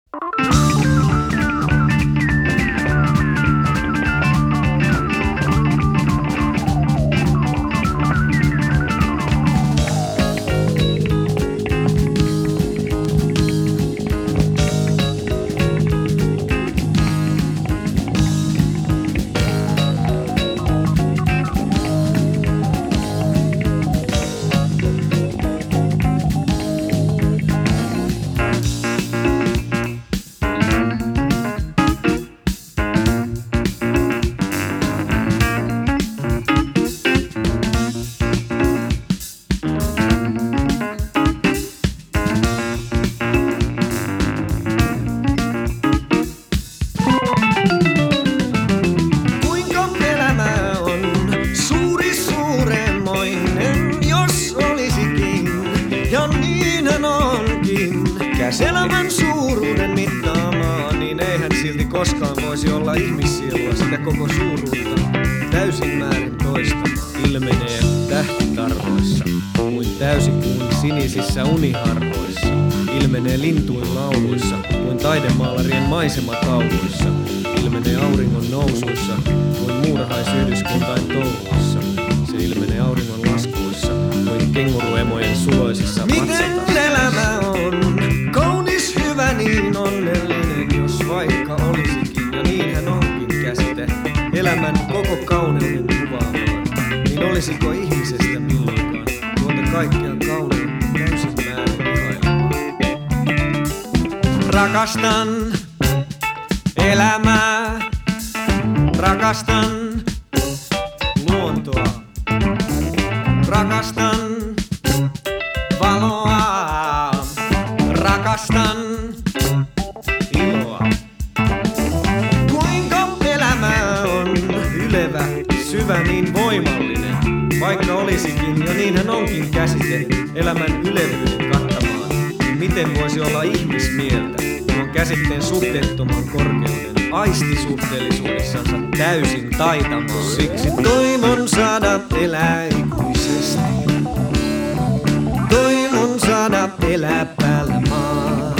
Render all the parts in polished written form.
Elämän suuruuden mittaamaan, niin eihän silti koskaan voisi olla ihmissielua sitä koko suuruutta täysin määrin toistamaan. Ilmenee tähtitarroissa, kuin täysikuun sinisissä uniharvoissa. Ilmenee lintuin lauluissa, kuin taidemaalarien maisematauluissa. Ilmenee auringon nousuissa, kuin muurahaisyhdyskuntain touhuissa. Se ilmenee auringon laskuissa, kuin kenguruemojen suloisissa matsatassa. Miten elämä on? Kaunis, hyvä, niin onnellinen, jos vaikka olisikin, ja niinhän onkin käsite, elämän koko kauneuden kuvaamaan, niin olisiko ihmisestä milloinkaan tuota kaikkea kauneuden täysin määrin ihailemaan? Rakastan elämää, rakastan luontoa, rakastan valoa, rakastan iloa. Kuinka elämä on ylevä, syvä, niin voimallinen, vaikka olisikin, ja niinhän onkin käsite, elämän ylevyyden kattamaan, niin miten voisi olla ihmismieltä tuon käsitteen suhteettoman korkeuden aistisuhteellisuudessansa täysin taitamaan? Siksi toivon saada elää ikuisesti, toivon saada elää päällä maan.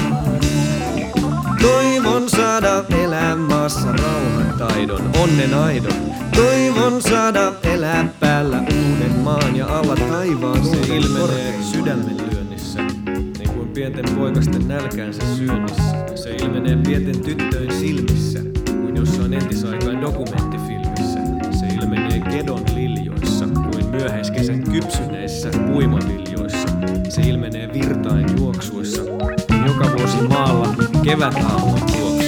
Toivon saada elää maassa rauhan taidon, onnen aidon. Toivon saada elää päällä uuden maan ja alla taivaan. Se ilmenee sydämen lyönnissä, niin kuin pienten poikasten nälkäänsä syönnissä. Se ilmenee pienten tyttöjen silmissä, kuin jossain entisaikain dokumenttifilmissä. Se ilmenee kedon liljoissa, kuin myöhäiskesän kypsyneissä puimaviljoissa. Se ilmenee virtain juoksuissa, joka vuosi maalla kevätaamun juoksuissa.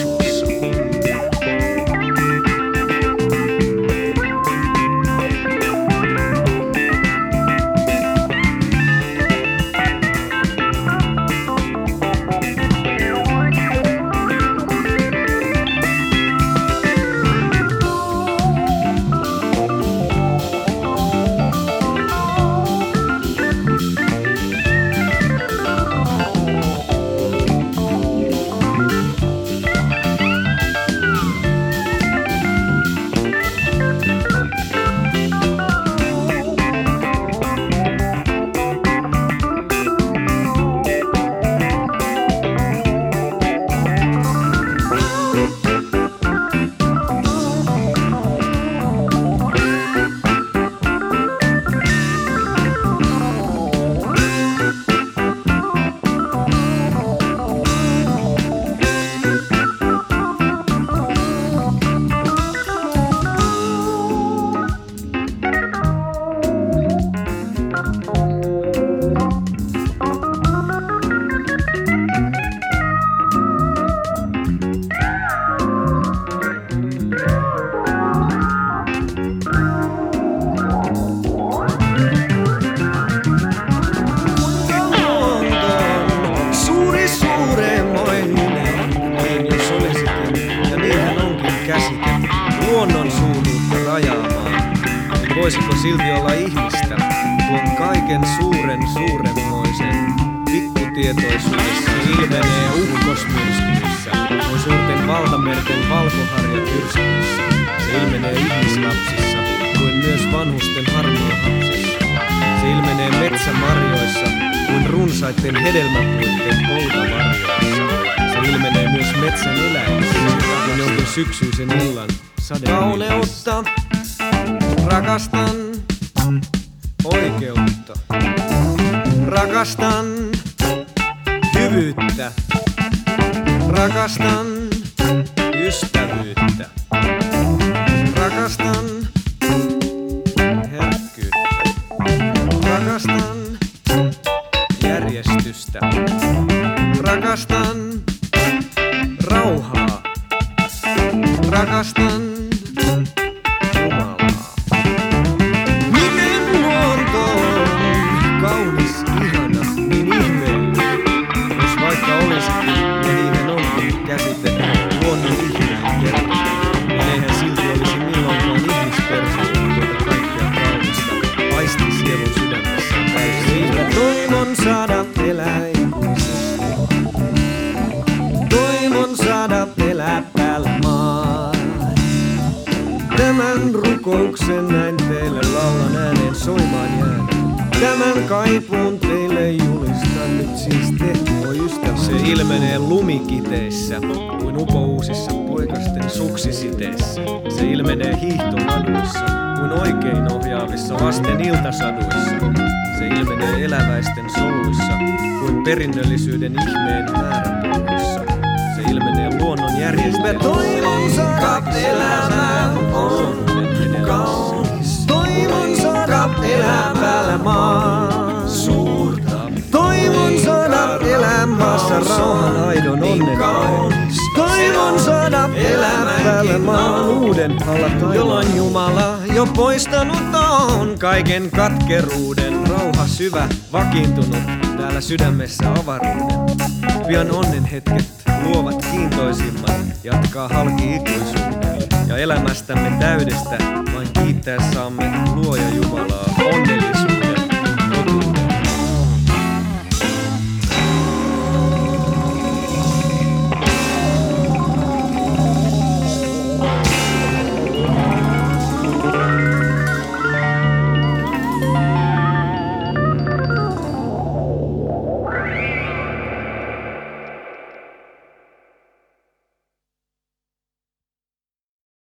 Luonnon suuruutta rajaamaan, voisiko silti olla ihmistä tuon kaiken suuremmoisen pikkutietoisuudessa ilmenee ukkosmyrskyissä, on suurten valtamerten valkoharjatyrskyissä. Se ilmenee ihmislapsissa, kuin myös vanhusten harmaahapsissa. Se ilmenee metsämarjoissa, kuin runsaitten hedelmäpuitten poutavarjoissa. Se ilmenee myös metsän eläimistä, kun jonkin syksyisen illan kauneutta rakastan, oikeutta rakastan, hyvyyttä rakastan, ystävyyttä rakastan, herkkyyttä rakastan, järjestystä rakastan, rauhaa rakastan, Jumalaa. Miten luonto on kaunis, ihana, niin ihmeellinen, jos vaikka olisikin, ja niinhän onkin käsite luonnon ihmeen kerta, niin eihän silti olisi milloinkaan ihmispersoon tuota kaikkea kaunista, aisti sielun sydämessään täysin. Siitä toivon saada elää ikuisesti, toivon saada elää päällä maan. Tämän rukouksen näin teille laulan ääneen soimaan jään. Tämän kaipuun teille julistan nyt siis te, oi ystävä. Se ilmenee lumikiteissä, kuin upouusissa poikasten suksisiteissä. Se ilmenee hiihtoladuissa, kuin oikein ohjaavissa lasten iltasaduissa. Se ilmenee eläväisten soluissa, kuin perinnöllisyyden ihmeen määräpoluissa. Se ilmenee luonnon järjestelmään. Toivon saada elämää on kaunis. Toivon saada elää päällä maan suurta. Toivon saada elää maassa rauhan aidon onnen kaunis. Toivon saada elää päällä maan uuden alla taivaan, jolloin Jumala jo poistanut on kaiken katkeruuden. Rauha syvä, vakiintunut täällä sydämessä avaruuden. Pian onnen hetket luovat kiintoisimman, jatkaa halki ikuisuuden. Ja elämästämme täydestä vain kiittää saamme luoja Jumalaa.